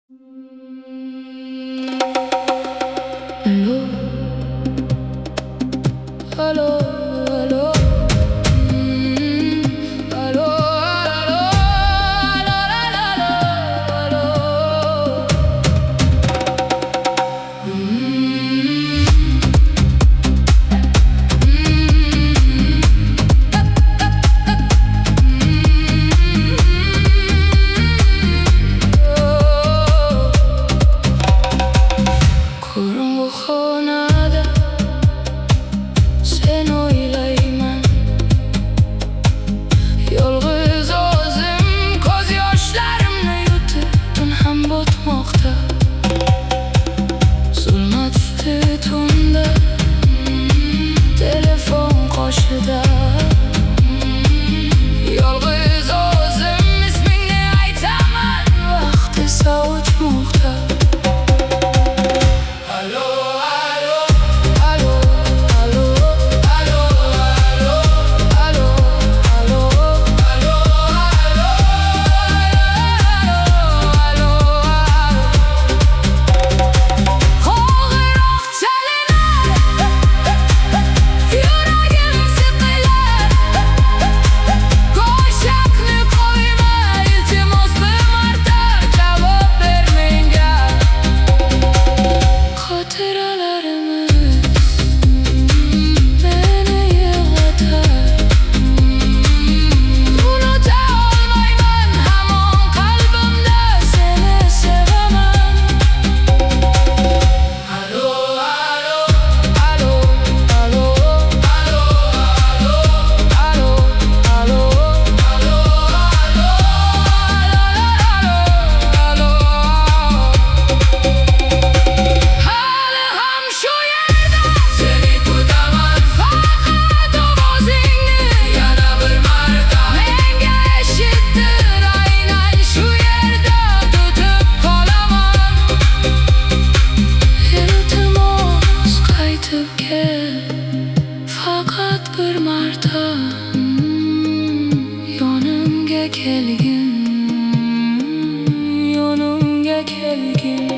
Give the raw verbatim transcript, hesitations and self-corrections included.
Alo, alo, alo, mm, alo, alo, alo, alo, alo, mm, Kurungu xonada sen o'ylayman, yolg'iz o'zim ko'z yoshlarimni yutib tun ham botmoqda. Zulmatli tunda telefon qoshida yolg'iz o'zim ismingni aytaman, vaqt esa o'tmoqda. Faqat bir marta yonimga kelgin, yonimga kelgin.